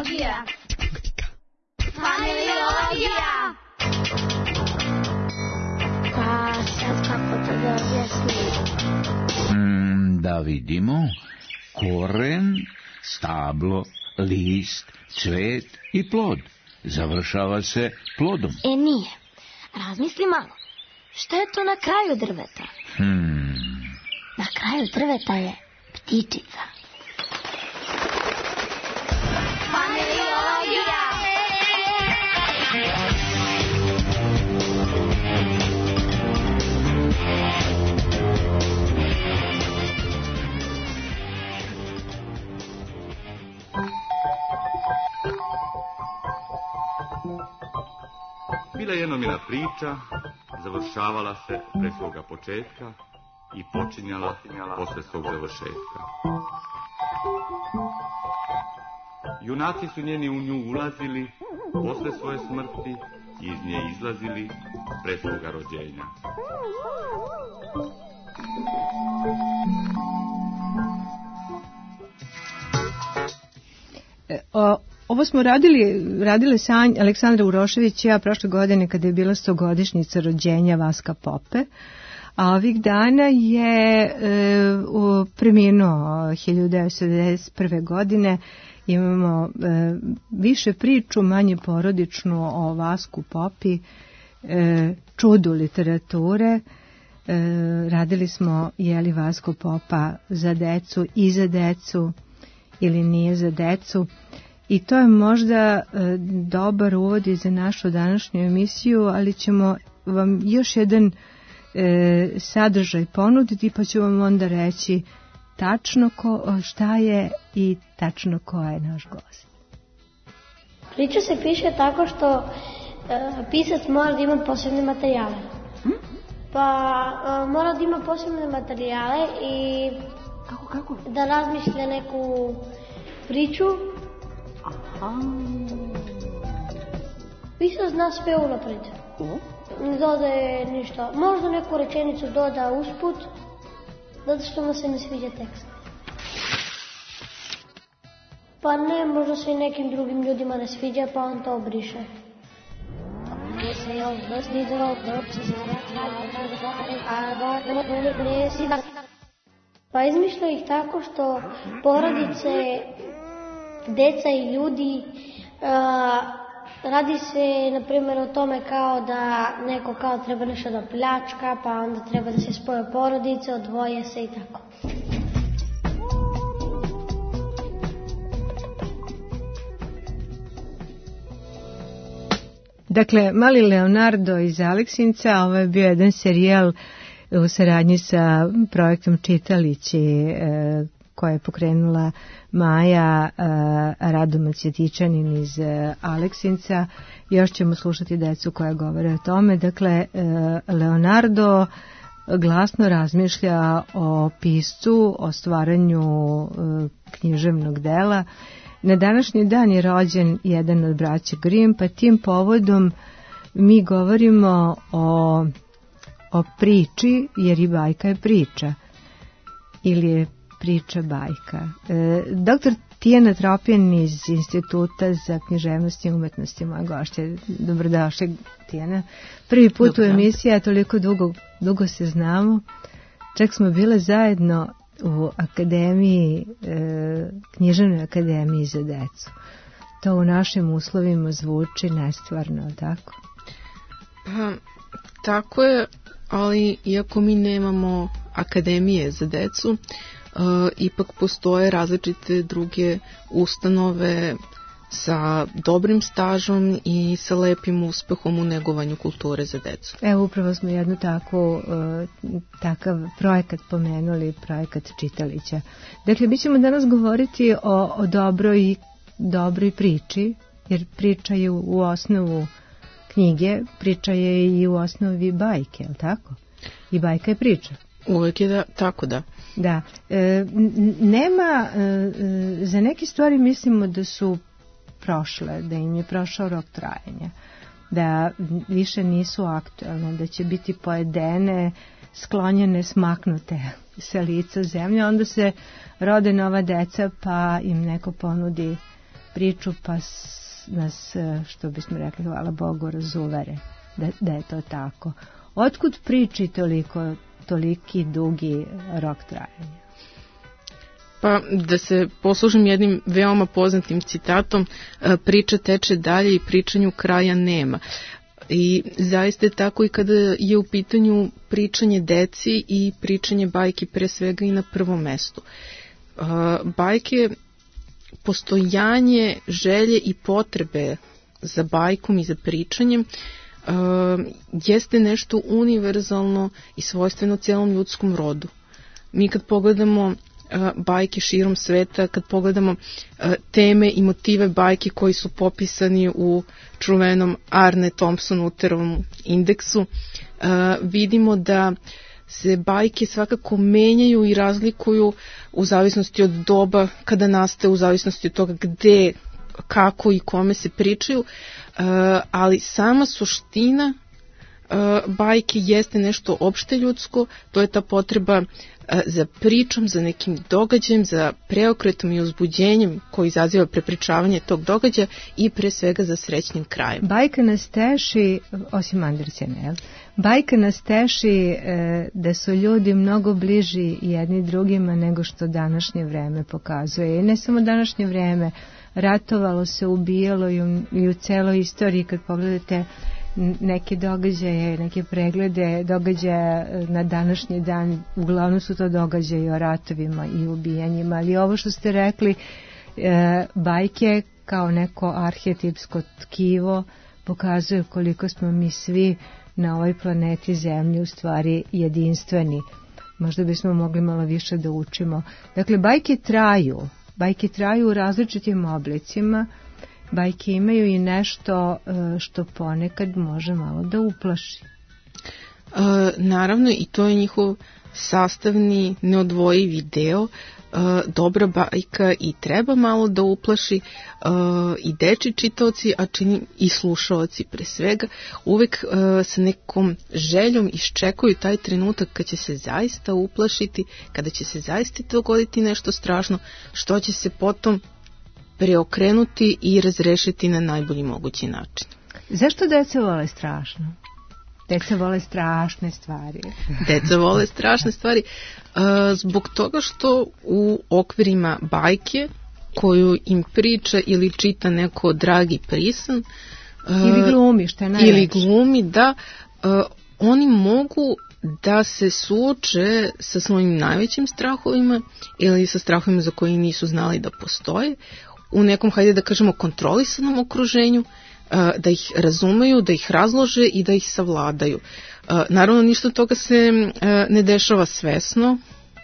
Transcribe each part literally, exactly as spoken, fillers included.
Familiologija. Familiologija. Pa sad kako to da objasnim? Mm, da vidimo. Koren, stablo, list, cvet i plod. Završava se plodom. E nije. Razmisli malo. Šta je to na kraju drveta? Hmm. Na kraju drveta je ptičica. Familiologija. Bila je jednomina priča, završavala se pre svoga početka i počinjala posle svog završetka. Junaci su njeni u nju ulazili posle svoje smrti i iz nje izlazili pre svoga rođenja. E, o, ovo smo radili, radile Sanj, Aleksandra Urošević i ja prošle godine kada je bila stogodišnjica rođenja Vaska Pope, a ovih dana je e, u, preminuo hiljadu devetsto devedeset prve. godine. Imamo e, više priču, manje porodičnu o Vasku Popi, e, čudu literature. E, radili smo je li Vasko Popa za decu i za decu ili nije za decu. I to je možda e, dobar uvod i za našu današnju emisiju, ali ćemo vam još jedan e, sadržaj ponuditi, pa ću vam onda reći tačno ko, šta je i tačno ko je naš gost. Priča se piše tako što e, pisac mora da ima posebne materijale. Hm? Pa e, mora da ima posebne materijale i kako, kako? da razmišlja neku priču. Aha. Pisac zna sve unapred. O? Ne dodaje ništa. Možda neku rečenicu doda usput, zato što mu se ne sviđa tekst. Pa ne, možda se i nekim drugim ljudima ne sviđa, pa on to obriše. Pa izmišlja ih tako što porodice, deca i ljudi, a, radi se, na primjer, o tome kao da neko kao treba nešto da pljačka, pa onda treba da se spoje porodice, odvoje se i tako. Dakle, Mali Leonardo iz Aleksinca, ovo je bio jedan serijal u saradnji sa projektom Čitalići, e, koja je pokrenula Maja e, Radomac-Jetičanin iz e, Aleksinca. Još ćemo slušati decu koja govore o tome. Dakle, e, Leonardo glasno razmišlja o piscu, o stvaranju e, književnog dela. Na današnji dan je rođen jedan od braća Grimm, pa tim povodom mi govorimo o, o priči, jer i bajka je priča. Ili je priča bajka. E, doktor Tijana Tropijan iz Instituta za književnost i umetnosti, moja gošća. Dobrodošli, Tijana. Prvi put Dobro. U emisiji, a toliko dugo, dugo se znamo. Čak smo bile zajedno u akademiji, e, književnoj akademiji za decu. To u našim uslovima zvuči nestvarno, tako? Pa, tako je, ali iako mi nemamo akademije za decu, uh, ipak postoje različite druge ustanove sa dobrim stažom i sa lepim uspehom u negovanju kulture za decu. Evo, upravo smo jednu takvu, uh, takav projekat pomenuli, projekat Čitalića. Dakle, mi ćemo danas govoriti o, o dobroj, dobroj priči, jer priča je u, u osnovu knjige, priča je i u osnovi bajke, je li tako? I bajka je priča. Uvijek je da, tako da. Da. E, nema, e, za neke stvari mislimo da su prošle, da im je prošao rok trajanja, da više nisu aktualne, da će biti pojedene, sklonjene, smaknute sa lica zemlje, onda se rode nova deca pa im neko ponudi priču pa s, nas, što bismo rekli, hvala Bogu, razuvere da, da je to tako. Otkud priči toliko, toliki dugi rok trajanja? Pa da se poslužim jednim veoma poznatim citatom, priča teče dalje i pričanju kraja nema. I zaista je tako i kada je u pitanju pričanje deci i pričanje bajki, pre svega i na prvom mestu. Bajke, postojanje želje i potrebe za bajkom i za pričanjem jeste nešto univerzalno i svojstveno cijelom ljudskom rodu. Mi kad pogledamo bajke širom sveta, kad pogledamo teme i motive bajke koji su popisani u čuvenom Arne Thompson-Uterovom indeksu, vidimo da se bajke svakako menjaju i razlikuju u zavisnosti od doba kada nastaje, u zavisnosti od toga gde, kako i kome se pričaju, ali sama suština bajke jeste nešto opšte ljudsko, to je ta potreba za pričom, za nekim događajem, za preokretom i uzbuđenjem koji izaziva prepričavanje tog događaja i pre svega za srećnim krajem. Bajka nas teši, osim Andersena, jel? Bajka nas teši e, da su ljudi mnogo bliži jedni drugima nego što današnje vreme pokazuje. I ne samo današnje vreme, ratovalo se, ubijalo i u, i u celoj istoriji. Kad pogledate neke događaje, neke preglede događaja na današnji dan, uglavnom su to događaje o ratovima i ubijanjima, ali ovo što ste rekli, e, bajke kao neko arhetipsko tkivo pokazuju koliko smo mi svi na ovoj planeti Zemlji u stvari jedinstveni. Možda bismo mogli malo više da učimo. Dakle, bajke traju, bajke traju u različitim oblicima. Bajke imaju i nešto što ponekad može malo da uplaši. E, naravno, i to je njihov sastavni, neodvojivi deo. E, dobra bajka i treba malo da uplaši, e, i deči čitaoci, a čini i slušaoci pre svega, uvek e, sa nekom željom iščekuju taj trenutak kad će se zaista uplašiti, kada će se zaista dogoditi nešto strašno, što će se potom preokrenuti i razrešiti na najbolji mogući način. Zašto deca vole strašno? Deca vole strašne stvari. Deca vole strašne stvari uh, zbog toga što u okvirima bajke koju im priča ili čita neko dragi prisan uh, ili glumi, što je najveće. Ili glumi, da, uh, oni mogu da se suoče sa svojim najvećim strahovima ili sa strahovima za koje nisu znali da postoje, u nekom, hajde da kažemo, kontrolisanom okruženju, da ih razumeju, da ih razlože i da ih savladaju. Naravno, ništa toga se ne dešava svesno.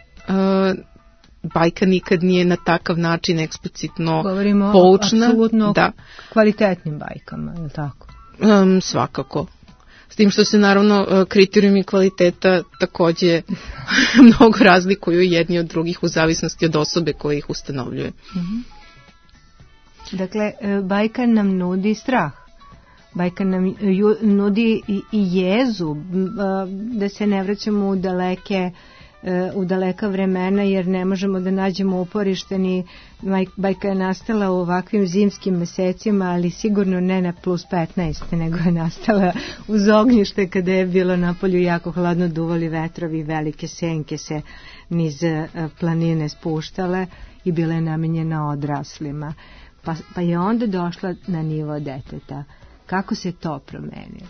Bajka nikad nije na takav način eksplicitno Govorimo poučna. Govorimo apsolutno da. Kvalitetnim bajkama, je li tako? Um, svakako. S tim što se naravno kriterijumi kvaliteta takođe mnogo razlikuju jedni od drugih u zavisnosti od osobe koja ih ustanovljuje. Mm-hmm. Dakle, bajka nam nudi strah. Bajka nam ju, nudi i, i jezu, da se ne vraćamo u daleke, u daleka vremena, jer ne možemo da nađemo uporište. Ni bajka je nastala u ovakvim zimskim mesecima, ali sigurno ne na plus petnaest, nego je nastala uz ognjište kada je bilo napolju jako hladno, duvali vetrovi, velike senke se niz planine spuštale i bila je namenjena odraslima. Pa, pa je onda došla na nivo deteta. Kako se to promenilo?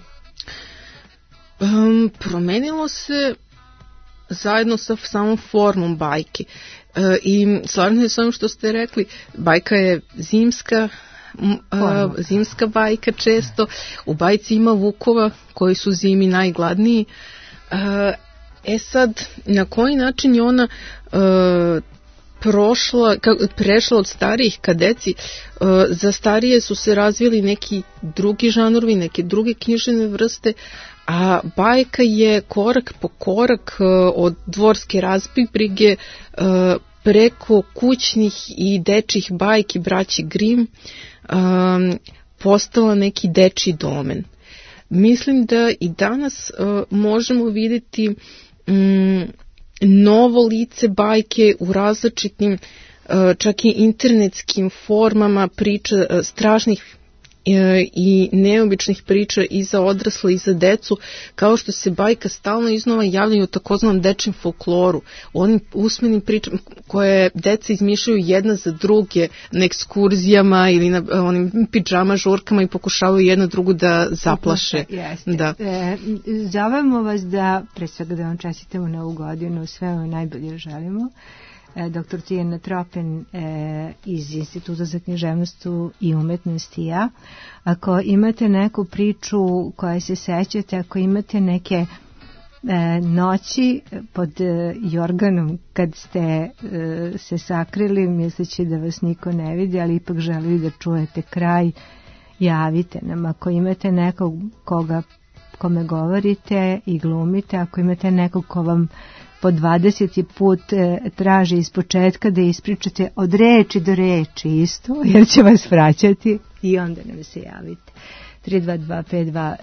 Um, promenilo se zajedno sa samom formom bajke. E, I slavno je s onim što ste rekli, bajka je zimska, uh, zimska bajka često. U bajci ima vukova koji su zimi najgladniji. Uh, e sad, na koji način je ona uh, prošla, prešla od starijih ka deci, za starije su se razvili neki drugi žanrovi, neke druge književne vrste, a bajka je korak po korak od dvorske razbibrige preko kućnih i dečjih bajki braći Grimm postala neki dečji domen. Mislim da i danas možemo vidjeti novo lice bajke u različitim uh, čak i internetskim formama priča strašnih i neobičnih priča i za odrasle i za decu, kao što se bajka stalno iznova javljaju u takozvanom dečjem folkloru, onim usmenim pričama koje deca izmišljaju jedna za druge na ekskurzijama ili na onim pidžama žurkama i pokušavaju jedna drugu da zaplaše. Jeste. Da. E, zovemo vas da, pre svega da vam čestitamo novu godinu, sve vam najbolje želimo. Doktor Tijana Tropen e, iz Instituta za književnost i umetnost i ja. Ako imate neku priču koja se sećate, ako imate neke e, noći pod e, jorganom kad ste e, se sakrili misleći da vas niko ne vidi, ali ipak želili da čujete kraj, javite nam. Ako imate nekog koga, kome govorite i glumite, ako imate nekog ko vam po dvadeseti put e, traži iz početka da ispričate od reči do reči isto, jer će vas vraćati i onda nam se javite. tri dva dva pet dva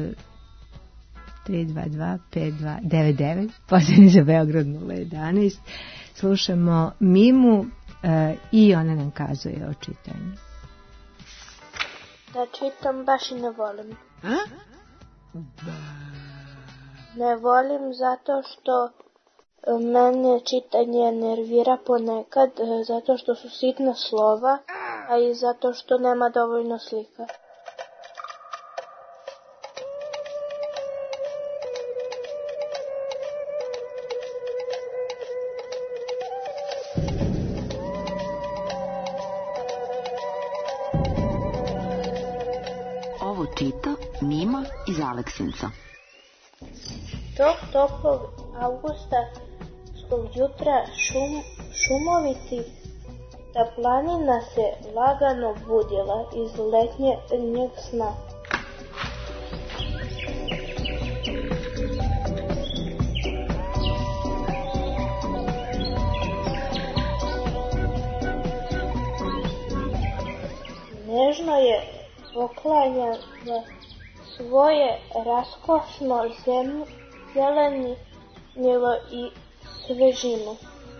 tri dva dva pet dva devet devet, pozivni za Beograd nula jedanaest. Slušamo Mimu e, i ona nam kazuje o čitanju. Da čitam baš i ne volim. A? Ne volim zato što mene čitanje nervira ponekad, zato što su sitna slova, a i zato što nema dovoljno slika. Ovo čita Mima iz Aleksinca. Tog toplog avgusta jutra šum, šumoviti ta planina se lagano budila iz letnjeg sna. Nežno je poklanjala svoje raskošno zemlju, zelenilo i svežinu.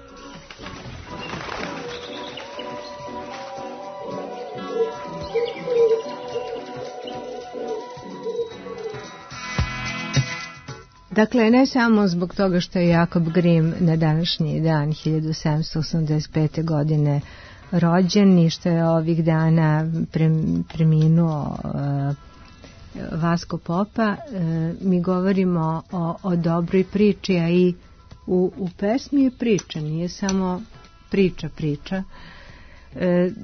Dakle, ne samo zbog toga što je Jakob Grimm na današnji dan hiljadu sedamsto osamdeset pete godine rođen i što je ovih dana preminuo uh, Vasko Popa, uh, mi govorimo o, o dobroj priči, a i u, u pesmi je priča, nije samo priča priča. Uh,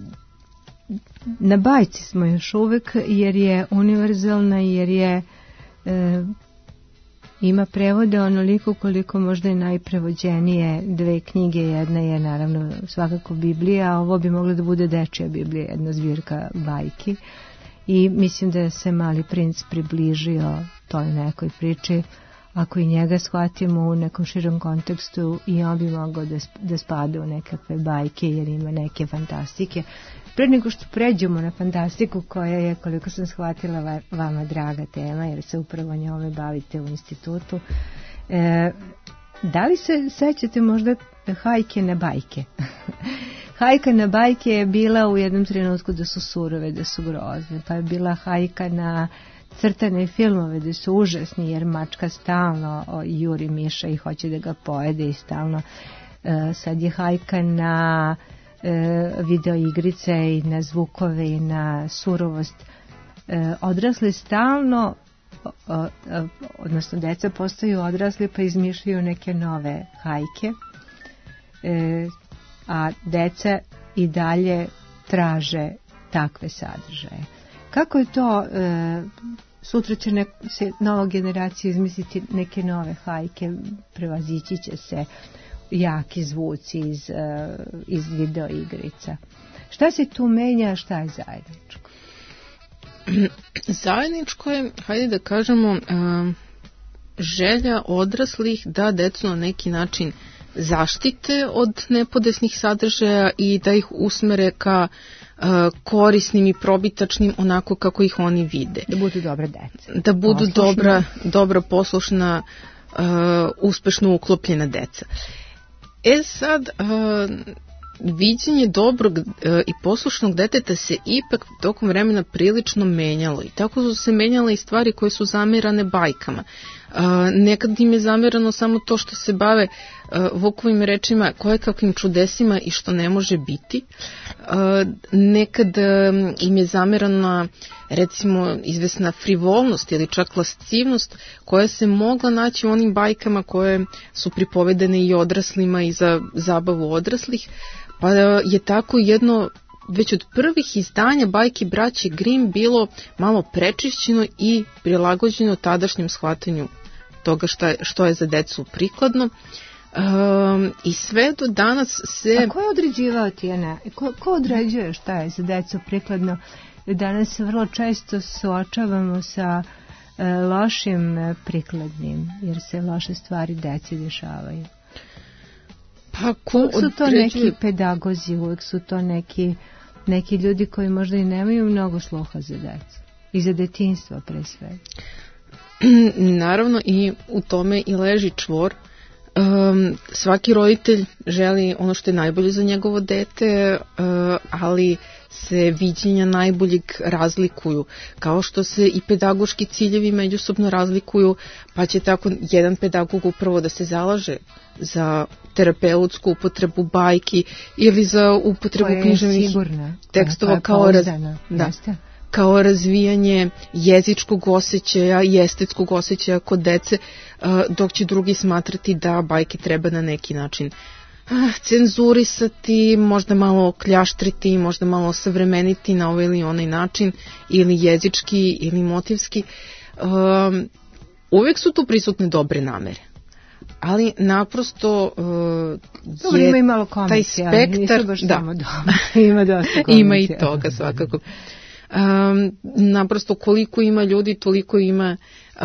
na bajci smo još uvek jer je univerzalna, jer je uh, ima prevode onoliko koliko možda i najprevođenije dve knjige. Jedna je naravno svakako Biblija, a ovo bi mogla da bude dečija Biblija, jedna zbirka bajki. I mislim da se Mali princ približio toj nekoj priči. Ako i njega shvatimo u nekom širom kontekstu, i on bi mogao da, da spada u nekakve bajke jer ima neke fantastike. Pre nego što pređemo na fantastiku, koja je, koliko sam shvatila, vama draga tema, jer se upravo njome bavite u institutu, e, da li se sećate možda hajke na bajke? Hajka na bajke je bila u jednom trenutku da su surove, da su grozne, pa je bila hajka na crtane filmove da su užasni, jer mačka stalno juri miša i hoće da ga pojede i stalno. E, sad je hajka na e, video igrice i na zvukove i na surovost. E, odrasli stalno, o, o, odnosno deca postaju odrasli pa izmišljaju neke nove hajke, e, a deca i dalje traže takve sadržaje. Kako je to, e, sutra će nek, se nova generacija izmisliti neke nove hajke, prevazići će se jaki zvuci iz, e, iz video igrica. Šta se tu menja, šta je zajedničko? Zajedničko je, hajde da kažemo, e, želja odraslih da decu na neki način zaštite od nepodesnih sadržaja i da ih usmere ka uh, korisnim i probitačnim onako kako ih oni vide. Da budu dobra deca. Da budu poslušna. dobra, dobra poslušna, uh, uspešno uklopljena deca. E sad, uh, viđenje dobrog e, i poslušnog deteta se ipak tokom vremena prilično menjalo i tako su se menjale i stvari koje su zamerane bajkama. E, nekad im je zamerano samo to što se bave e, Vukovim rečima kojekakvim čudesima i što ne može biti. E, nekad e, im je zamerana recimo izvesna frivolnost ili čak lascivnost koja se mogla naći u onim bajkama koje su pripovedane i odraslima i za zabavu odraslih, pa je tako jedno već od prvih izdanja bajki braće Grimm bilo malo prečišćeno i prilagođeno tadašnjem shvatanju toga šta, što je za decu prikladno. Um, i sve do danas se... A ko je određivao, Tijana? Ko, ko određuje šta je za decu prikladno? Danas se vrlo često suočavamo sa e, lošim e, prikladnim, jer se loše stvari deci dešavaju. Pa ko uvijek su to određuje... neki pedagozi, uvijek su to neki, neki ljudi koji možda i nemaju mnogo sluha za decu. I za detinjstvo pre svega. Naravno i u tome i leži čvor. Um, svaki roditelj želi ono što je najbolje za njegovo dete, uh, ali se viđenja najboljeg razlikuju, kao što se i pedagoški ciljevi međusobno razlikuju, pa će tako jedan pedagog upravo da se zalaže za terapeutsku upotrebu bajki ili za upotrebu književnih tekstova kao, raz... da, kao razvijanje jezičkog osjećaja i estetskog osjećaja kod dece, dok će drugi smatrati da bajke treba na neki način cenzurisati, možda malo kljaštriti, možda malo savremeniti na ovaj ili onaj način, ili jezički ili motivski. Um, uvijek su tu prisutne dobre namere, ali naprosto uh, Dobro, je ima i malo taj spektar, da, ima dosta komicija. Ima i toga svakako. Um, naprosto koliko ima ljudi, toliko ima uh,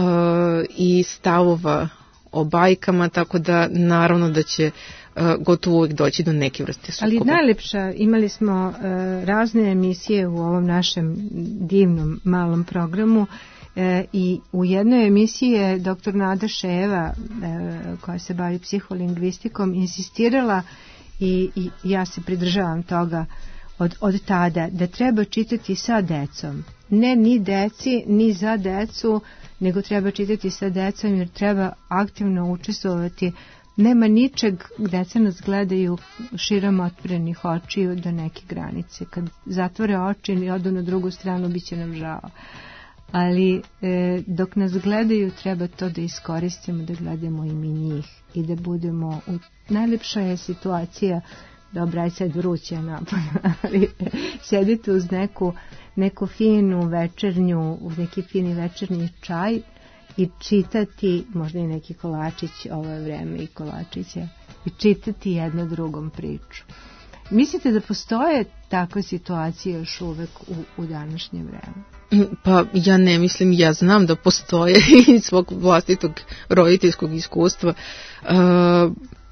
i stavova o bajkama, tako da naravno da će uh, gotovo uvijek doći do neke vrste sukoba. Ali najlepša, imali smo uh, razne emisije u ovom našem divnom malom programu uh, i u jednoj emisiji je doktor Nada Ševa, uh, koja se bavi psiholingvistikom, insistirala i, i ja se pridržavam toga Od, od tada, da treba čitati sa decom. Ne ni deci, ni za decu, nego treba čitati sa decom jer treba aktivno učestvovati. Nema ničeg, deca nas gledaju širom otvorenih očiju do neke granice. Kad zatvore oči i odu na drugu stranu, bit će nam žao. Ali e, dok nas gledaju, treba to da iskoristimo, da gledamo i mi njih i da budemo u... Najlepša je situacija. Dobra, je sad vruće napad, ali sedite uz neku, neku finu večernju, uz neki fini večernji čaj i čitati, možda i neki kolačić, ovo je vreme i kolačića, i čitati jedno drugom priču. Mislite da postoje takve situacije još uvek u, u današnje vreme? Pa ja ne mislim, ja znam da postoje iz svog vlastitog roditeljskog iskustva. Uh,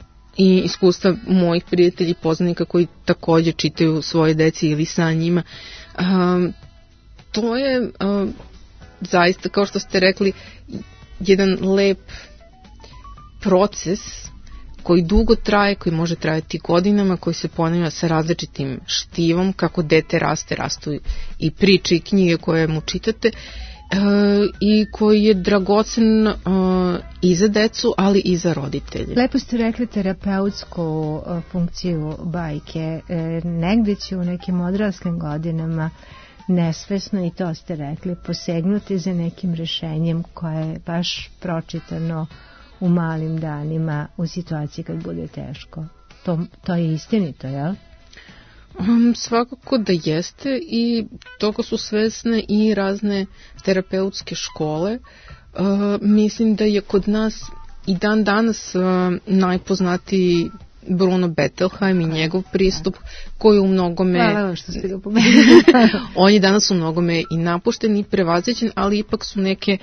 i iskustva mojih prijatelja i poznanika koji također čitaju svoje deci ili sa njima. Um, to je um, zaista, kao što ste rekli, jedan lep proces koji dugo traje, koji može trajati godinama, koji se ponavlja sa različitim štivom, kako dete raste, rastu i priče i knjige koje mu čitate, E, i koji je dragocen e, i za decu, ali i za roditelje. Lepo ste rekli terapeutsku e, funkciju bajke. E, negdje će u nekim odraslim godinama nesvesno, i to ste rekli, posegnuti za nekim rešenjem koje je baš pročitano u malim danima u situaciji kad bude teško. To, to je istinito, jel? Um, svakako da jeste i toga su svesne i razne terapeutske škole. Uh, mislim da je kod nas i dan danas uh, najpoznatiji Bruno Bettelheim i njegov pristup koji u mnogome Hvala što ste ga pomenuli. On je danas u mnogome i napušten i prevaziđen, ali ipak su neke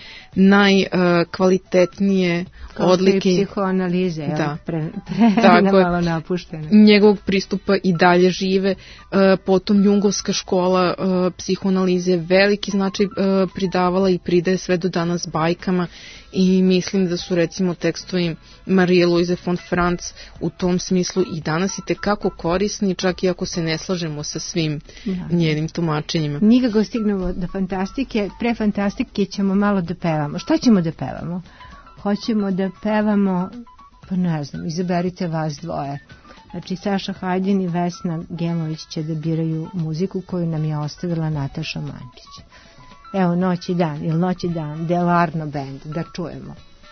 najkvalitetnije uh, odlike psihoanalize, da. pre, pre malo napuštene. Njegovog pristupa i dalje žive. Uh, potom Jungovska škola uh, psihoanalize veliki značaj uh, pridavala i pridaje sve do danas bajkama i mislim da su recimo tekstovi Marie Louise von Franz u tom smislu i danas i tekako korisni, čak i ako se ne slažemo sa svim da. njenim tumačenjima. Nikako stignemo do fantastike, pre fantastike ćemo malo da pevamo. Šta ćemo da pevamo? Hoćemo da pevamo, pa ne znam, izaberite vas dvoje. Znači, Saša Hajdin i Vesna Gemović će da biraju muziku koju nam je ostavila Nataša Mančić. Evo, Noć i dan, ili Noć i dan, Delarno band, da čujemo.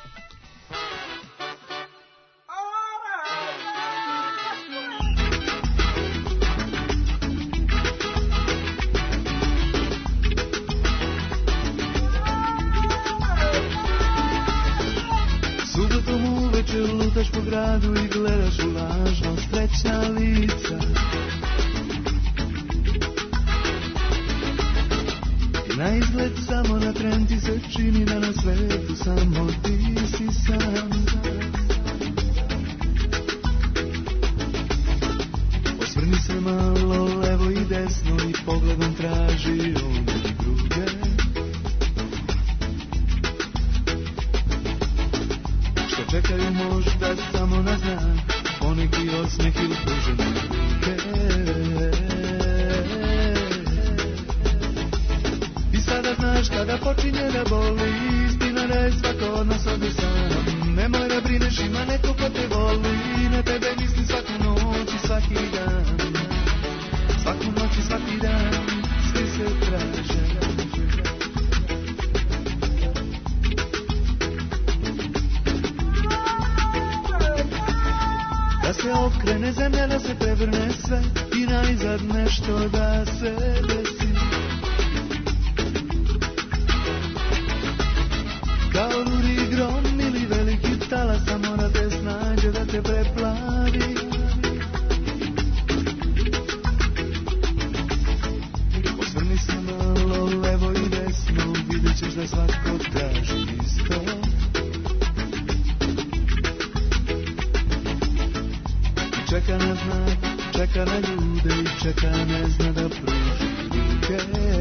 Lutaš po gradu i gledaš u lažno srećna lica i na izgled samo na tren ti se čini da na svetu samo ti si sam. Osvrni se malo levo i desno i pogledom traži one druge. Čekaju možda samo na znak, poneki osmeh ili pružene ruke. I sada znaš kada počinje da boli, istina da je svako od nas ovdje sam. Nemoj da brineš, ima neko ko te voli, na tebe misli svaku noć i svaki dan. Svaku noć i svaki dan, svi se traže. Da se okrene zemlja, da se prevrne sve i najzad nešto da se desi. Kao ruri grom ili veliki talas, samo da te snađe, da te preplavi. Osvrni se malo levo i desno, vidjet ćeš da svako traži isto. Čeka na znak, čeka na ljude i čeka ne zna da pruži ruke.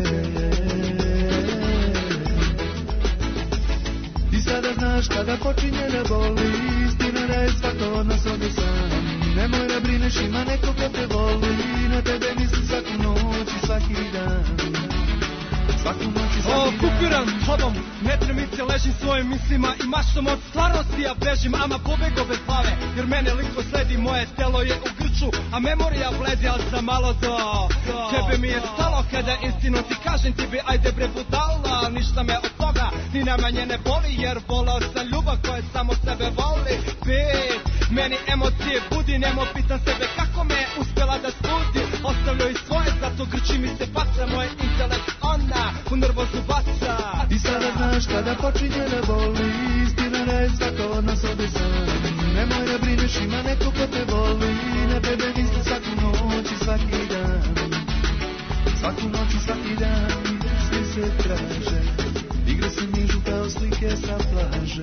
Ti sada znaš kada počinje da boli, istina da je svako od nas ovdje sam. Nemoj da brineš, ima neko ko te voli, na tebe misli svaku noć i svaki dan. Svaku noć i svaki dan. O, kupiram tobom, netremice ležim svojim mislima i maštom od stvarnosti ja bežim, ama pobego bez glave, jer mene liko sledi, moje telo je u grču, a memorija bledi, ali sam malo do, do. Tebe mi je stalo kada istinu ti kažem ti bi, ajde bre budala, ništa me od toga ni najmanje ne boli, jer volao sam ljubav koja samo sebe voli. Bit, meni emocije budi, nemo pitam sebe kako me je uspjela da studi, ostavljaju i svoje, zato grči mi se paca, moj intelekt ona u nervozu baca. I sada znaš kada počinje da boli, istina da je svako od nas ovdje sam. Nemoj da brineš, ima neko ko te voli, na tebe misli svaku noć i svaki dan. Svaku noć i svaki dan, svi se traže, igre se nižu kao slike sa plaže.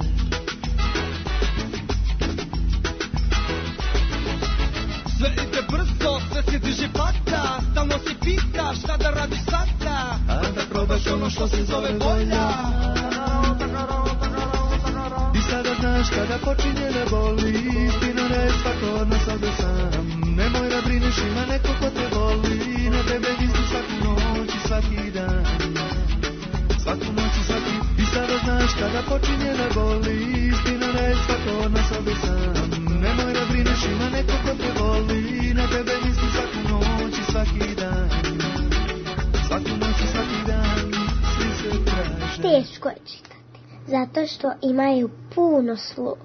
Sve ide brzo, sve se diže plata, stalno se pitaš šta da radiš sada, a da probaš ono što se zove volja. I sada znaš kada počinje da boli, istina da je svako od nas ovdje sam. Nemoj da brineš, ima neko ko te voli, na tebe misli svaku noć i svaki dan. Svaku noć i svaki. I sada znaš kada počinje da boli, istina da je svako od nas ovdje sam. Nemoj da brineš, ima neko ko te voli, na tebe misli svaku noć i svaki dan. Svaku noć i svaki dan, svi se traže. Teško je čitati, zato što imaju puno slova.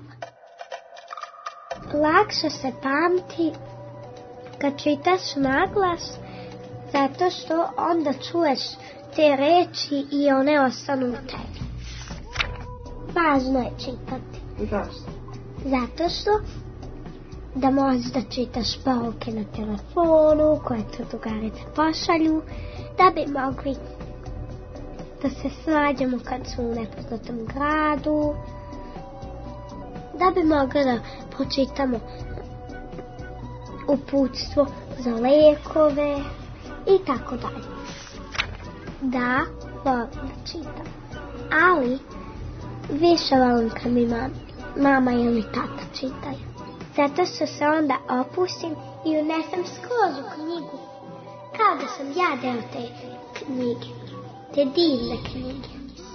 Lakše se pamti kad čitaš naglas, zato što onda čuješ te reči i one ostanu u tebi. Važno je čitati. Zašto? Zato što da možeš da čitaš poruke na telefonu koje tu drugarice pošalju, da bi mogli da se snađemo kad su u nepoznatom gradu, da bi mogli da pročitamo uputstvo za lekove i tako dalje. Da, volim da čitam, ali više volim kad mi mama, mama ili tata čitaju. Zato što se onda opustim i unesem skroz u knjigu. Kao da sam ja deo te knjige, te divne knjige.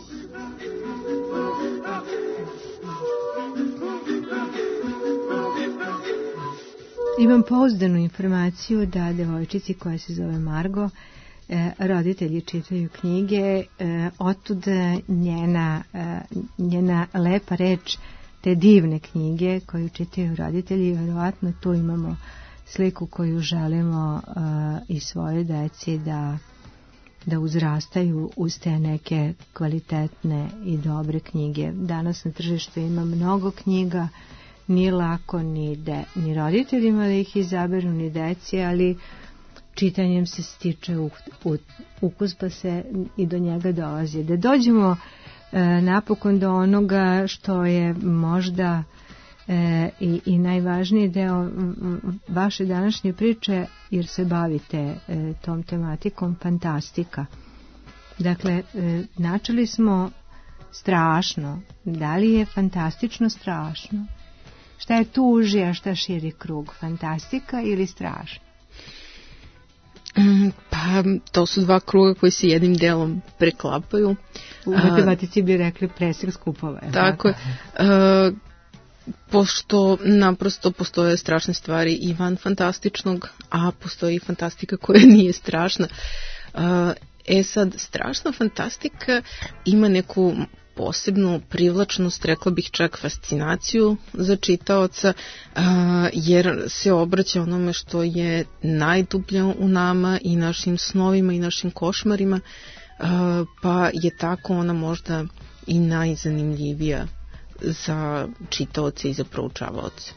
Imam pouzdanu informaciju da devojčici koja se zove Margo, e, roditelji čitaju knjige, e, otud njena, e, njena lepa reč, te divne knjige koju čitaju roditelji. Verovatno tu imamo sliku koju želimo e, i svoje deci da, da uzrastaju uz te neke kvalitetne i dobre knjige. Danas na tržištu ima mnogo knjiga, nije lako ni, de, ni roditeljima da ih izaberu, ni deci, ali čitanjem se stiče u, u, ukus pa se i do njega dolazi. Da dođemo e, napokon do onoga što je možda e, i, i najvažniji deo vaše današnje priče, jer se bavite e, tom tematikom, fantastika. Dakle, e, načeli smo strašno. Da li je fantastično strašno? Šta je tu uži, a šta širi krug? Fantastika ili strašno? Mm, pa, to su dva kruga koji se jednim delom preklapaju. U matematici bi rekli presek skupova. Je tako je. Uh, pošto naprosto postoje strašne stvari i van fantastičnog, a postoji i fantastika koja nije strašna. Uh, e sad, strašna fantastika ima neku posebnu privlačnost, rekla bih čak fascinaciju za čitaoca, jer se obraća onome što je najdublje u nama i našim snovima i našim košmarima, pa je tako ona možda i najzanimljivija za čitaoce i za proučavaoce.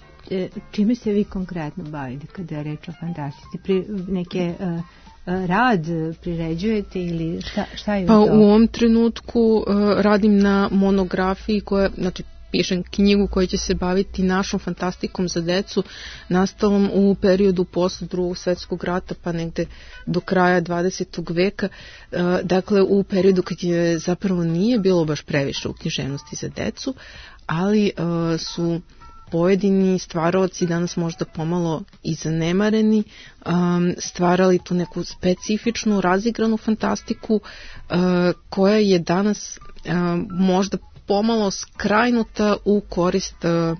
Čime se vi konkretno bavite kada je reč o fantastici? Pri neke uh, rad priređujete ili šta, šta je pa to? U ovom trenutku uh, radim na monografiji koja, znači pišem knjigu koja će se baviti našom fantastikom za decu, nastalom u periodu posle drugog svetskog rata pa negde do kraja dvadesetog veka, uh, dakle u periodu kad je zapravo nije bilo baš previše u književnosti za decu, ali uh, su pojedini stvaraoci danas možda pomalo i zanemareni, um, stvarali tu neku specifičnu, razigranu fantastiku uh, koja je danas um, možda pomalo skrajnuta u korist uh,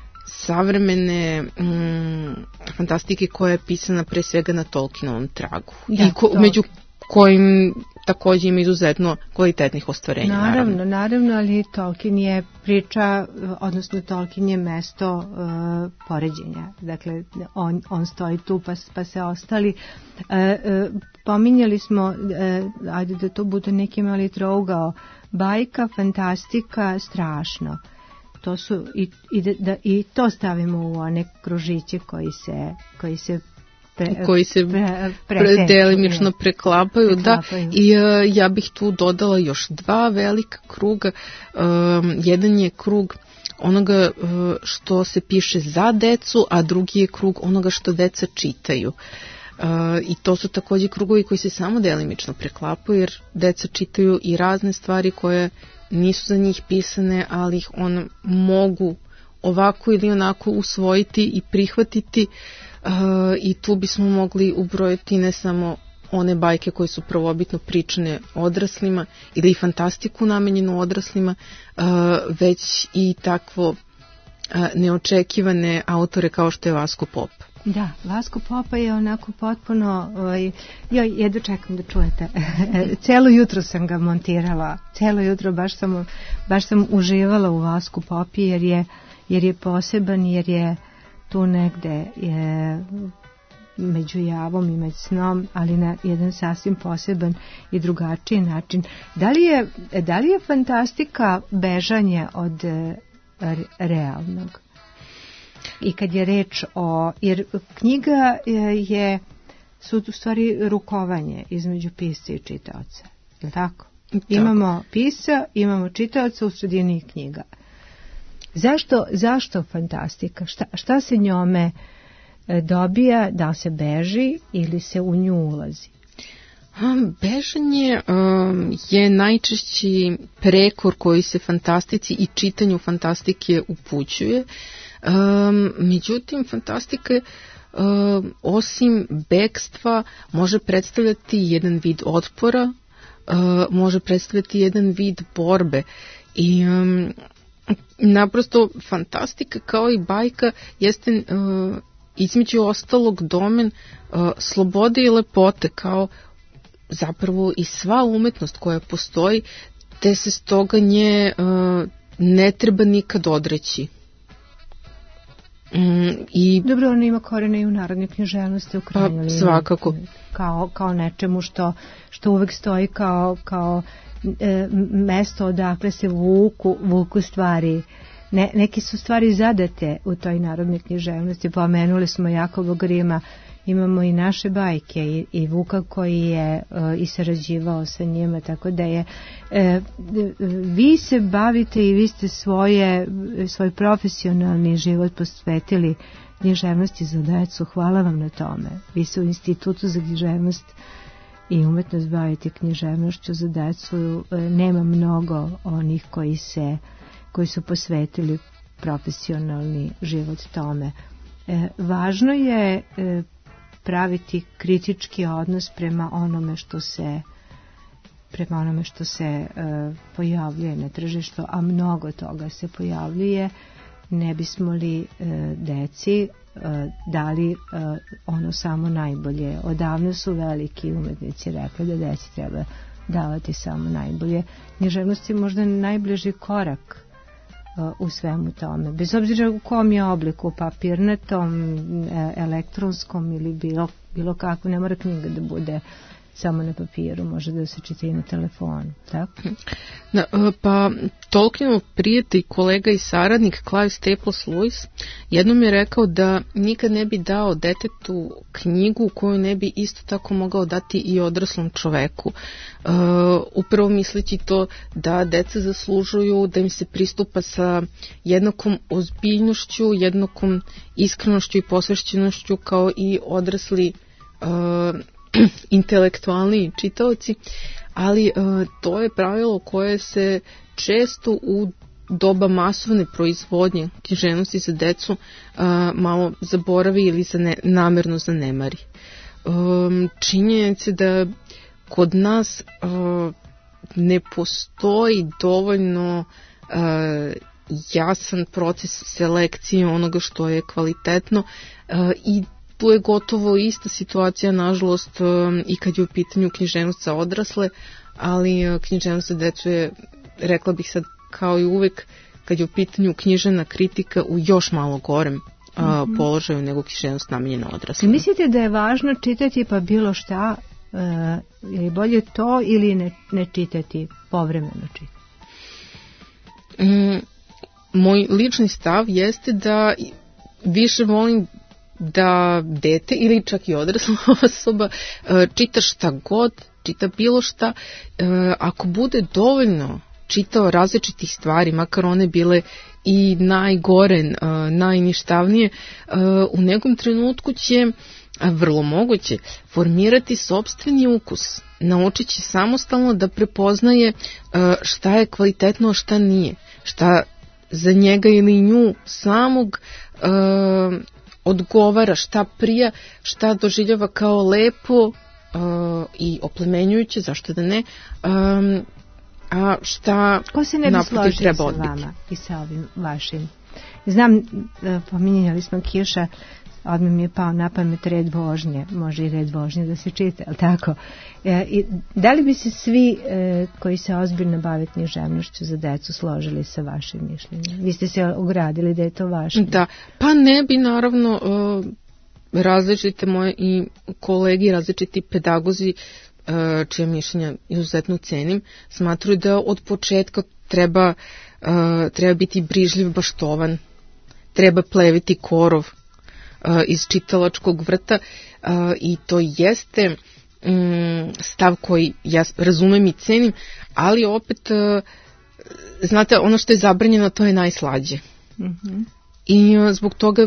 savremene um, fantastike koja je pisana pre svega na Tolkienovom tragu. Da, I ko, među kojim takođe ima izuzetno kvalitetnih ostvarenja. Naravno, naravno, naravno, ali Tolkien je priča, odnosno Tolkien je mesto uh, poređenja. Dakle, on, on stoji tu pa, pa se ostali. Uh, uh, pominjali smo, uh, ajde da to bude neki mali trougao, bajka, fantastika, strašno. To su, i, i, da, da, i to stavimo u one kružiće koji se, koji se Pre, koji se pre, pre, pre, delimično preklapaju, preklapaju. Da, i uh, ja bih tu dodala još dva velika kruga. Um, jedan je krug onoga uh, što se piše za decu, a drugi je krug onoga što deca čitaju. Uh, I to su takođe krugovi koji se samo delimično preklapaju, jer deca čitaju i razne stvari koje nisu za njih pisane, ali ih on mogu ovako ili onako usvojiti i prihvatiti. Uh, i tu bismo mogli ubrojiti ne samo one bajke koje su prvobitno pričane odraslima ili fantastiku namenjenu odraslima, uh, već i takvo uh, neočekivane autore kao što je Vasko Pop. Da, Vasko Popa je onako potpuno, ovaj, joj, jedno čekam da čujete, celo jutro sam ga montirala, celo jutro baš sam, baš sam uživala u Vasku Popi jer je, jer je poseban, jer je tu negde je među javom i među snom, ali na jedan sasvim poseban i drugačiji način. Da li je, da li je fantastika bežanje od realnog? I kad je reč o, jer knjiga je, su u stvari rukovanje između pisca i čitaoca, je li tako? tako? Imamo pisca, imamo čitaoca, u sredini knjiga. Zašto, zašto fantastika? Šta, šta se njome dobija, da se beži ili se u nju ulazi? Bežanje um, je najčešći prekor koji se fantastici i čitanju fantastike upućuje. Um, međutim, fantastika je Uh, osim bekstva može predstavljati jedan vid otpora, uh, može predstavljati jedan vid borbe i um, naprosto fantastika kao i bajka jeste uh, između ostalog domen uh, slobode i lepote kao zapravo i sva umetnost koja postoji, te se stoga nje uh, ne treba nikad odreći. Mm, i Dobro, ona ima korene i u narodnoj književnosti u krajnjoj liniji. Svakako. Kao, kao nečemu što, što uvek stoji kao, kao e, mesto odakle se vuku, vuku stvari. Ne, neke su stvari zadate u toj narodnoj književnosti. Pomenuli smo Jakoba Grima, imamo i naše bajke i, i Vuka koji je e, i sarađivao sa njima, tako da je e, vi se bavite i vi ste svoje, svoj profesionalni život posvetili književnosti za decu. Hvala vam na tome. Vi se u Institutu za književnost i umetnost bavite književnošću za decu. E, nema mnogo onih koji se koji su posvetili profesionalni život tome. E, važno je e, praviti kritički odnos prema onome što se prema onome što se e, pojavljuje na tržištu, a mnogo toga se pojavljuje. Ne bismo li e, deci e, dali e, ono samo najbolje. Odavno su veliki umetnici rekli da deci treba davati samo najbolje. Književnost je možda najbliži korak u svemu tome. Bez obzira u kom je obliku, papirnatom, elektronskom ili bilo, bilo kako, ne mora knjiga da bude samo na papiru, može da se čita i na telefonu, tako? Da, pa Tolkienov prijatelj, kolega i saradnik Clive Staples Lewis jednom je rekao da nikad ne bi dao detetu knjigu koju ne bi isto tako mogao dati i odraslom čoveku. Uh, upravo misleći to da deca zaslužuju da im se pristupa sa jednakom ozbiljnošću, jednakom iskrenošću i posvećenošću kao i odrasli uh, intelektualni čitaoci, ali e, to je pravilo koje se često u doba masovne proizvodnje književnosti za decu e, malo zaboravi ili se ne, namerno zanemari. E, činjenica da kod nas e, ne postoji dovoljno e, jasan proces selekcije onoga što je kvalitetno e, i tu je gotovo ista situacija, nažalost, i kad je u pitanju književnost za odrasle, ali književnost za decu je, rekla bih sad, kao i uvek, kad je u pitanju književna kritika u još malo gorem mm-hmm. položaju nego književnost namenjena odrasle. Mislite da je važno čitati pa bilo šta, uh, je bolje to ili ne, ne čitati, povremeno čitati? Mm, moj lični stav jeste da više volim da dete ili čak i odrasla osoba čita šta god, čita bilo šta, ako bude dovoljno čitao različitih stvari, makar one bile i najgore, najništavnije, u nekom trenutku će vrlo moguće formirati sopstveni ukus, naučit će samostalno da prepoznaje šta je kvalitetno, a šta nije, šta za njega ili nju samog odgovara, šta prija, šta doživljava kao lepo uh, i oplemenjujuće, zašto da ne, um, a šta ko se ne bi složio sa vama i sa ovim vašim. Znam, uh, pominjali smo Kiša, odmah mi je pao na pamet red vožnje, može i red vožnje da se čita, ali tako. E, i, da li bi se svi e, koji se ozbiljno bave književnošću za decu složili sa vašim mišljenjem? Vi ste se ogradili da je to važno. Da, pa ne bi naravno uh, različite moje i kolegi, različiti pedagozi, uh, čija mišljenja izuzetno cenim, smatruju da od početka treba, uh, treba biti brižljiv, baštovan, treba pleviti korov iz čitalačkog vrta uh, i to jeste um, stav koji ja razumem i cenim, ali opet uh, znate, ono što je zabranjeno to je najslađe. Mm-hmm. I uh, zbog toga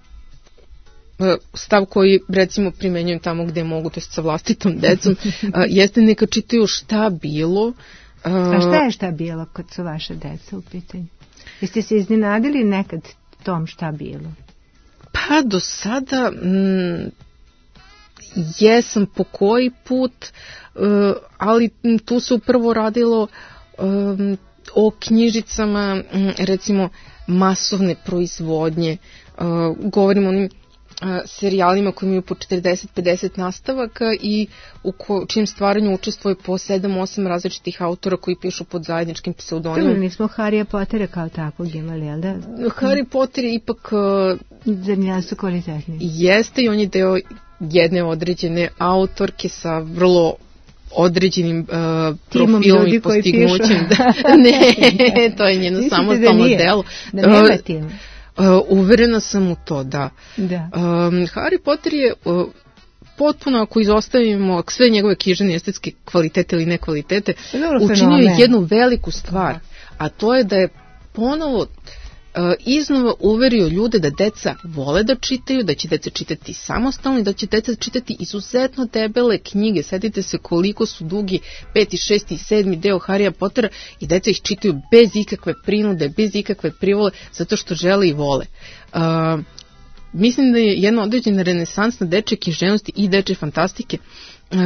uh, stav koji recimo primenjujem tamo gde mogu, to je sa vlastitom decom, uh, jeste neka čitaju šta bilo. Uh, A šta je šta bilo kod su vaše deca u pitanju? Jeste se iznenadili nekad tom šta bilo? Pa do sada mm, jesam po koji put, uh, ali tu se upravo radilo um, o knjižicama, um, recimo masovne proizvodnje, uh, govorimo o onim uh, serijalima koji imaju po četrdeset pedeset nastavaka i u ko, čim stvaranju učestvuje po sedam osam različitih autora koji pišu pod zajedničkim pseudonimom. To nismo Harrya Pottera kao takvog imali, jel da? Harry Potter je ipak uh, zar su kvalitetni? Jeste i on je deo jedne određene autorke sa vrlo određenim uh, profilom i postignućem. Da, ne, to je njeno samostalno da delo. Da nema tim. Uh, uverena sam u to, da. da. Um, Harry Potter je uh, potpuno, ako izostavimo sve njegove književne estetske kvalitete ili nekvalitete, učinio je jednu veliku stvar, a to je da je ponovo iznova uverio ljude da deca vole da čitaju, da će deca čitati samostalno i da će deca čitati izuzetno debele knjige. Sjetite se koliko su dugi peti, šesti i sedmi deo Harrya Pottera i deca ih čitaju bez ikakve prinude, bez ikakve privole, zato što žele i vole. Uh, mislim da je jedna određena renesansna dečje književnosti i dečje fantastike. Uh,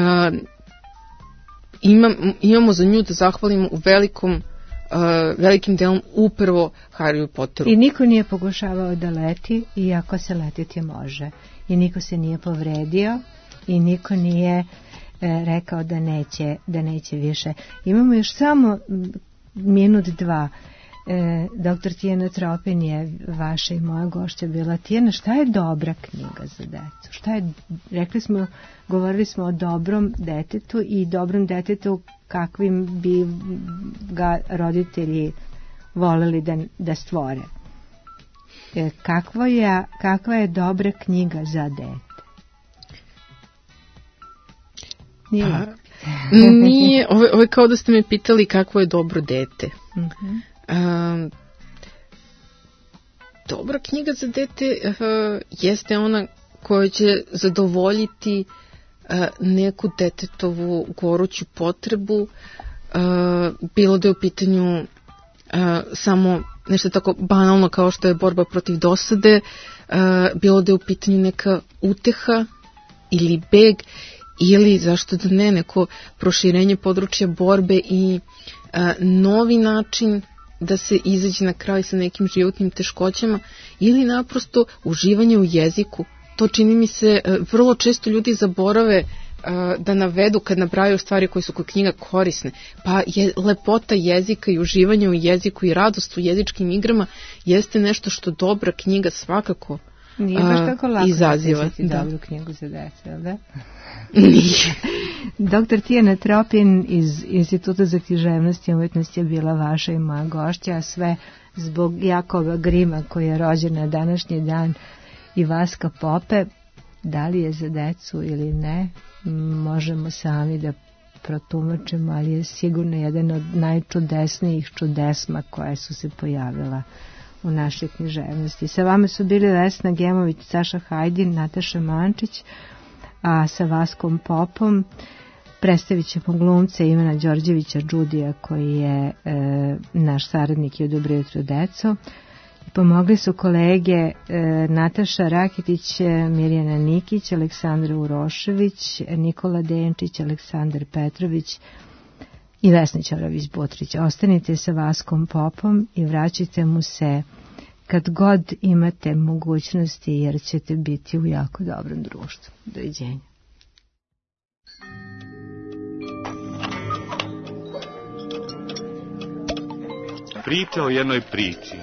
imam, imamo za nju da zahvalimo u velikom Uh, velikim delom upravo Harryu Potteru. I niko nije pokušavao da leti, iako se letiti može. I niko se nije povredio i niko nije e, rekao da neće, da neće više. Imamo još samo minut dva. E, doktor Tijana Tropin je vaša i moja gošća bila. Tijana, šta je dobra knjiga za decu? Šta je, rekli smo, govorili smo o dobrom detetu i dobrom detetu kakvim bi ga roditelji voleli da, da stvore. E, kakva, je, kakva je dobra knjiga za dete? Nije. Pa, nije, ovo, ovo je kao da ste me pitali kakvo je dobro dete. Uh-huh. Um, dobra knjiga za dete uh, jeste ona koja će zadovoljiti uh, neku detetovu goruću potrebu, uh, bilo da je u pitanju uh, samo nešto tako banalno kao što je borba protiv dosade, uh, bilo da je u pitanju neka uteha ili beg, ili zašto da ne, neko proširenje područja borbe i uh, novi način da se izađe na kraj sa nekim životnim teškoćama, ili naprosto uživanje u jeziku. To čini mi se, vrlo često ljudi zaborave da navedu kad nabrajaju stvari koje su kod knjiga korisne. Pa je lepota jezika i uživanje u jeziku i radost u jezičkim igrama jeste nešto što dobra knjiga svakako Nije baš tako lako izaziva. Da. Dobru knjigu za decu, jel da? Nije. Doktor Tijana Tropin iz Instituta za književnost i umjetnost je bila vaša i moja gošća, a sve zbog Jakova Grima koji je rođen na današnji dan i Vaska Pope. Da li je za decu ili ne, možemo sami da protumačimo, ali je sigurno jedan od najčudesnijih čudesma koje su se pojavila u našoj književnosti. Sa vama su bili Vesna Gemović, Saša Hajdin, Nataša Mančić, a sa Vaskom Popom predstavit ćemo glumce Ivana Đorđevića Đudija, koji je e, naš saradnik i u Dobro jutro deco. Pomogli su kolege e, Nataša Rakitić, Mirjana Nikić, Aleksandra Urošević, Nikola Denčić, Aleksandar Petrović i Vesna Ćorović-Butrić. Ostanite sa Vaskom Popom i vraćajte mu se kad god imate mogućnosti, jer ćete biti u jako dobrom društvu. Doviđenja. Priča o jednoj priči.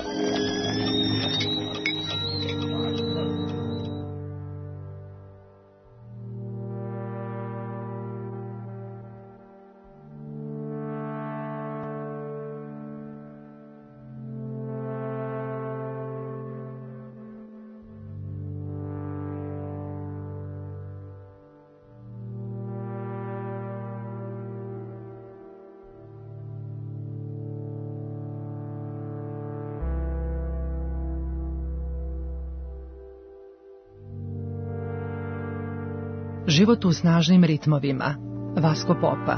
Život u snažnim ritmovima. Vasko Popa.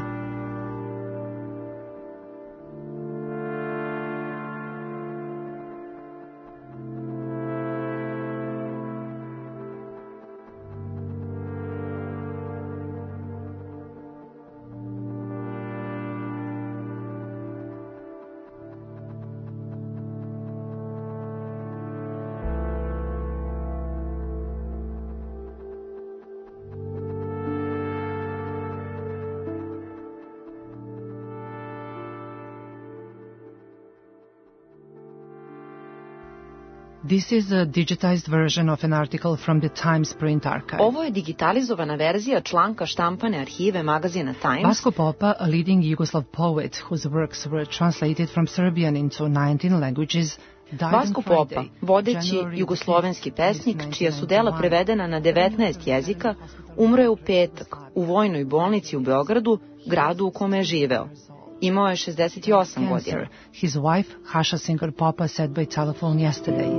This is a digitized version of an article from the Times print archive. Ovo je digitalizovana verzija članka štampane arhive magazina Times. Vasko Popa, a leading Yugoslav poet whose works were translated from Serbian into nineteen languages, Vasko Popa, vodeći jugoslovenski pesnik, čija su dela prevedena na devetnaest jezika, umro je u petak u vojnoj bolnici u Beogradu, gradu u kome je živeo. Imao je šezdeset osam godina. His wife, Hasha Singer Popa, said by telephone yesterday.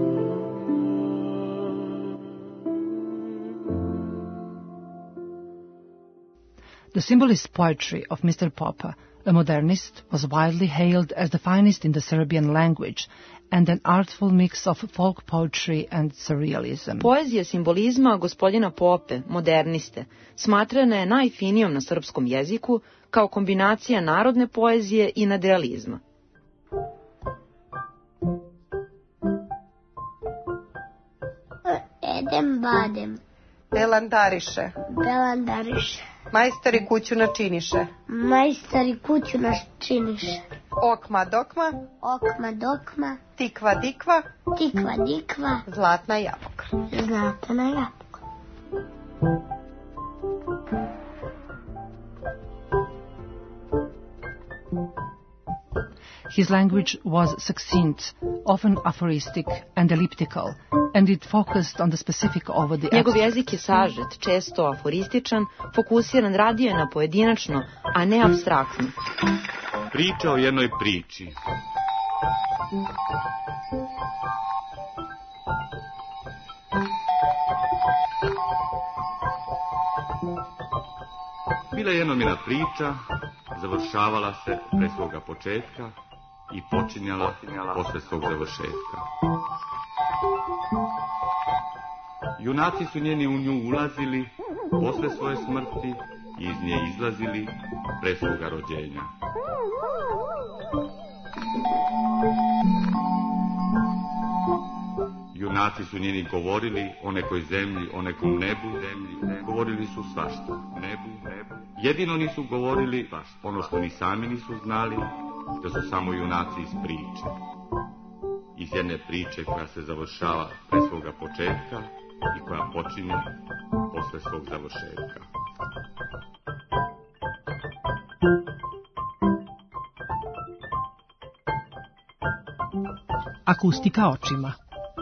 The symbolist poetry of Mister Popa, a modernist, was widely hailed as the finest in the Serbian language and an artful mix of folk poetry and surrealism. Poezija simbolizma gospodina Pope, moderniste, smatrana je najfinijom na srpskom jeziku kao kombinacija narodne poezije i nadrealizma. Edem badem. Belandariše. Belandariše. Majstori kuću načiniše. Majstori kuću načiniše. Okma dokma. Okma dokma. Tikva dikva. Tikva dikva. Zlatna jabuka. Zlatna jabuka. His language was succinct, often aphoristic and elliptical, and it focused on the specific over the abstract. Njegov jezik je sažet, često aforističan, fokusiran radio na pojedinačno, a ne apstraktno. Priča o jednoj priči. Bila je jednomina priča, završavala se pre svoga početka i počinjala posle svog završetka. Junaci su njeni u nju ulazili posle svoje smrti i iz nje izlazili pre svoga rođenja. Junaci su njeni govorili o nekoj zemlji, o nekom nebu, zemlji, ne, govorili su svašta, nebu, nebu. Jedino nisu govorili ono što ni sami nisu znali, da su samo junaci iz priče. Iz jedne priče koja se završava pre svoga početka i koja počinje posle svog završetka. Akustika očima.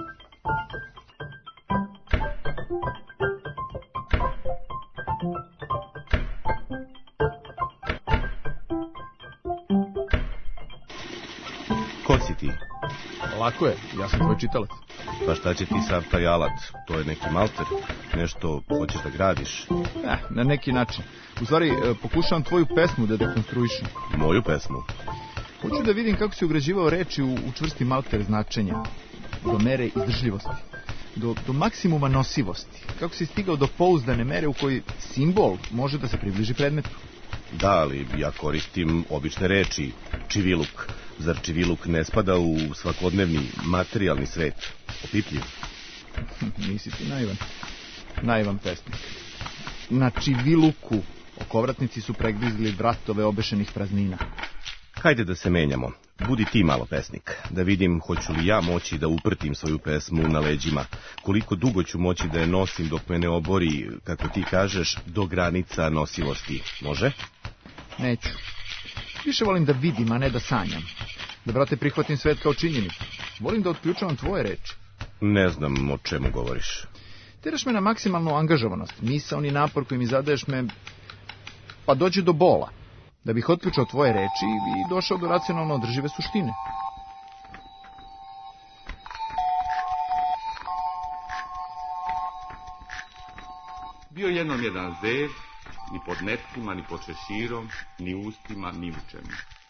Ko si ti? Lako je, ja sam tvoj čitalac. Pa šta će ti sav taj alat? To je neki malter? Nešto hoćeš da gradiš? Ne, na neki način. U stvari, pokušavam tvoju pesmu da dekonstruišem. Moju pesmu? Hoću da vidim kako si ugrađivao reči u, u čvrsti malter značenja, do mere izdržljivosti, do, do maksimuma nosivosti. Kako si stigao do pouzdane mere u kojoj simbol može da se približi predmetu. Da, ali ja koristim obične reči. Čiviluk. Zar čiviluk ne spada u svakodnevni materijalni svet? Opipljiv. Nisi ti naivan. Naivan pesnik. Na čiviluku okovratnici su pregrizli vratove obešenih praznina. Hajde da se menjamo. Budi ti malo pesnik. Da vidim hoću li ja moći da uprtim svoju pesmu na leđima. Koliko dugo ću moći da je nosim dok me ne obori, kako ti kažeš, do granica nosivosti. Može? Neću. Više volim da vidim, a ne da sanjam. Da, brate, prihvatim svet kao činjenicu. Volim da otključavam tvoje reči. Ne znam o čemu govoriš. Teraš me na maksimalnu angažovanost. Misaoni napor koji mi zadaješ me, pa dođe do bola. Da bih otključao tvoje reči i došao do racionalno održive suštine. Bio jednom jedan zev, ni pod netkima, ni pod šeširom, ni ustima, ni u čemu.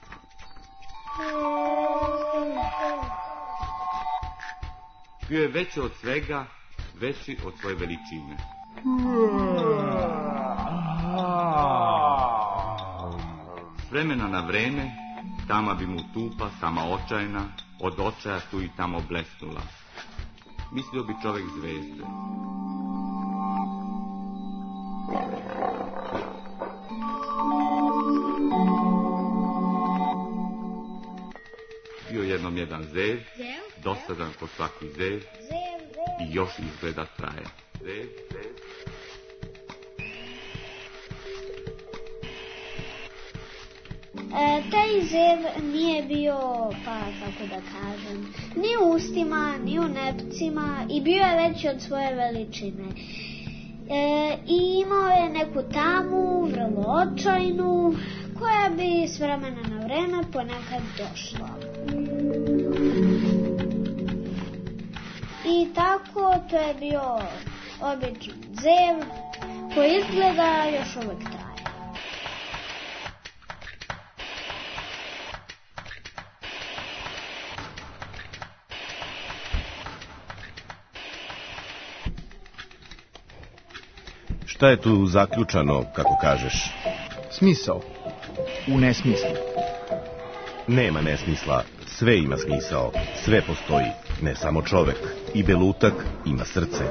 Bio je veći od svega, veći od svoje veličine. S vremena na vreme, tama bi mu tupa, sama očajna, od očaja tu i tamo blesnula. Mislio bi čovek zvezde. Bio jednom jedan zev, dosadan ko svaki zev, i još izgleda traje. Zev, zev. E, taj zev nije bio, pa kako da kažem, ni u ustima, ni u nepcima i bio je veći od svoje veličine. E, I imao je neku tamu, vrlo očajnu, koja bi s vremena na vreme ponekad došla. I tako to je bio običan zev koji izgleda još uvek traje. Šta je tu zaključano, kako kažeš? Smisao. U nesmislu. Nema nesmisla, sve ima smisao, sve postoji, ne samo čovek. I belutak ima srce.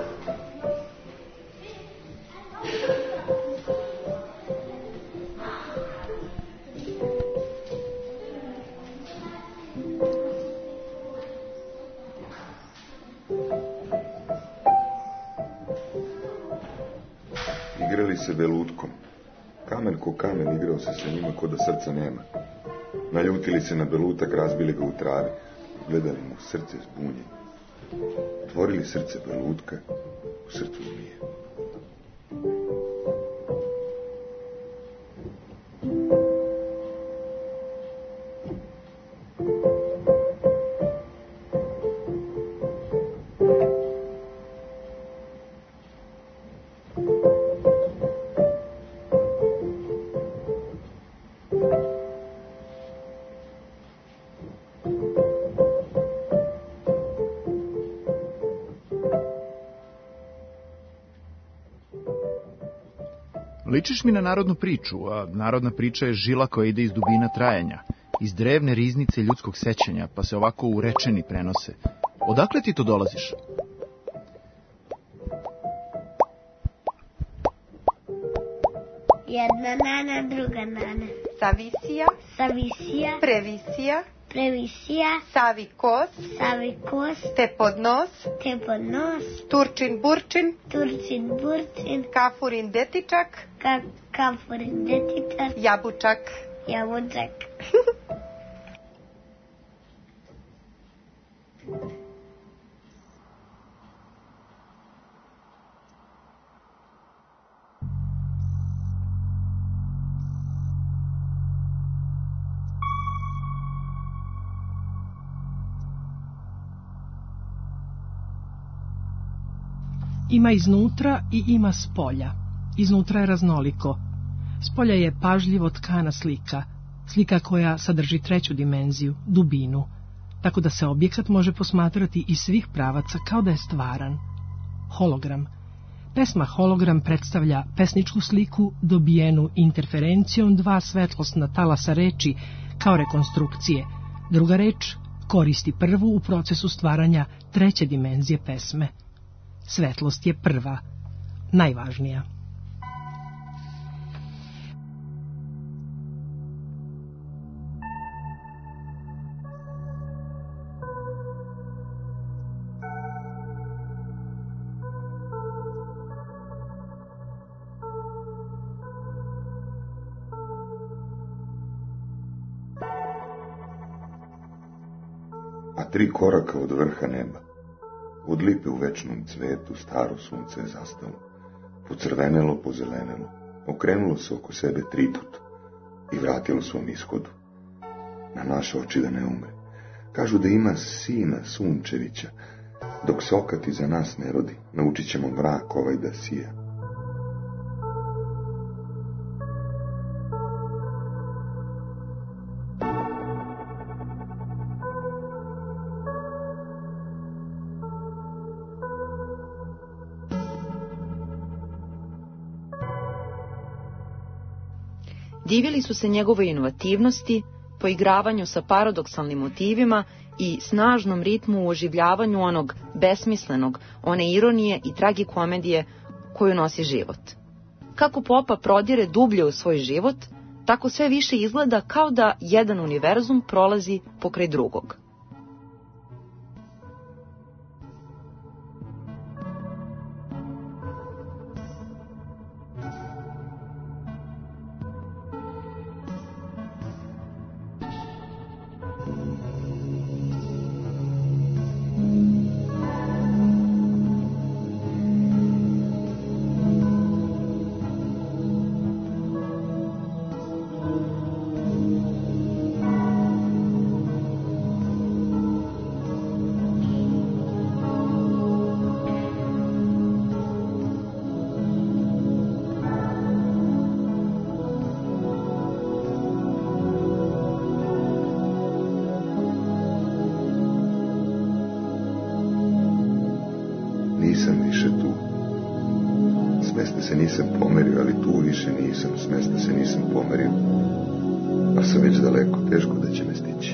Igrali se belutkom. Kamen ko kamen igrao se sa njima ko da srca nema. Naljutili se na belutak, razbili ga u travi. Gledali mu srce zbunje. Otvorili srce belutka u srcu zmije. Ličiš mi na narodnu priču, a narodna priča je žila koja ide iz dubina trajanja, iz drevne riznice ljudskog sećanja, pa se ovako u rečeni prenose. Odakle ti to dolaziš? Jedna nana, druga nana. Savisija. Savisija. Previsija. Previsija. Savikos. Savikos. Te pod nos. Te pod nos. Turčin burčin. Turčin burčin. Kafurin detičak. Ka kafurin detičak. Jabučak. Jabučak. Ima iznutra i ima spolja. Iznutra je raznoliko. Spolja je pažljivo tkana slika, slika koja sadrži treću dimenziju, dubinu, tako da se objekat može posmatrati iz svih pravaca kao da je stvaran. Hologram. Pesma hologram predstavlja pesničku sliku dobijenu interferencijom dva svetlosna talasa reči kao rekonstrukcije. Druga reč koristi prvu u procesu stvaranja treće dimenzije pesme. Svetlost je prva, najvažnija. A tri koraka od vrha neba. Od lipe u večnom cvetu staro sunce je zastalo. Pocrvenelo, pozelenelo. Okrenulo se oko sebe tri put i vratilo svom ishodu. Na naše oči da ne umre. Kažu da ima sina Sunčevića. Dok se okati za nas ne rodi, naučit ćemo mrak ovaj da sija. Divili su se njegove inovativnosti, poigravanju sa paradoksalnim motivima i snažnom ritmu u oživljavanju onog besmislenog, one ironije i tragikomedije koju nosi život. Kako Popa prodire dublje u svoj život, tako sve više izgleda kao da jedan univerzum prolazi pokraj drugog. nisam pomerio, ali tu više nisam, s mesta se nisam pomerio. Pa sam već daleko, teško da će me stići.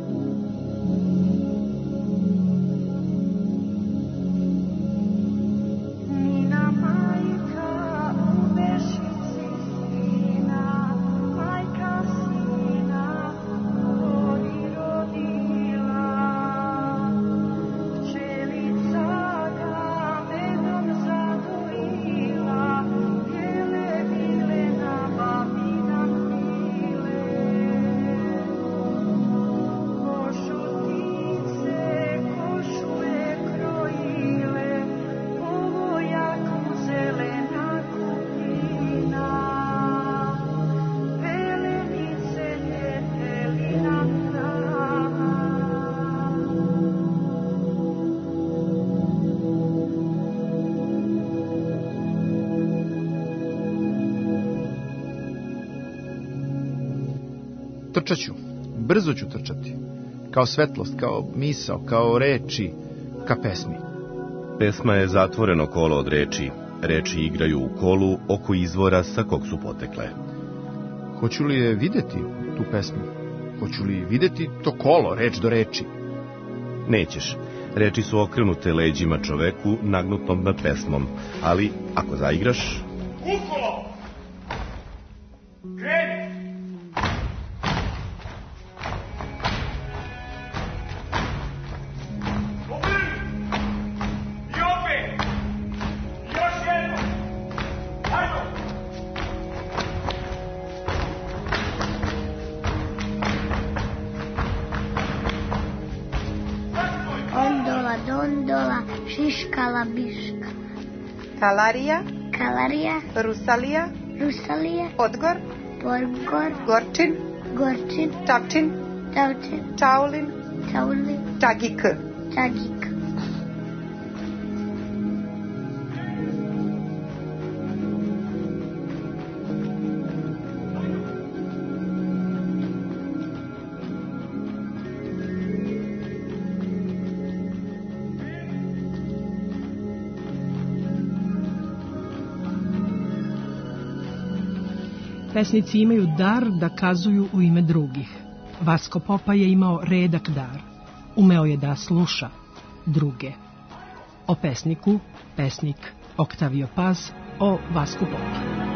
Trčat ću, brzo ću trčati, kao svetlost, kao misao, kao reči, ka pesmi. Pesma je zatvoreno kolo od reči. Reči igraju u kolu oko izvora sa kog su potekle. Hoću li je videti, tu pesmu? Hoću li videti to kolo, reč do reči? Nećeš. Reči su okrenute leđima čoveku nagnutom nad pesmom, ali ako zaigraš... Ukolo! Kreni! Dondola, šiškala biška. Kalarija. Kalarija. Rusalija. Rusalija. Podgor. Podgor. Gorčin. Gorčin. Čapčin. Čavčin. Čaulin. Čaulin. Čagik. Čagik. Pesnici imaju dar da kazuju u ime drugih. Vasko Popa je imao redak dar. Umeo je da sluša druge. O pesniku, pesnik Oktavio Paz, o Vasku Popi.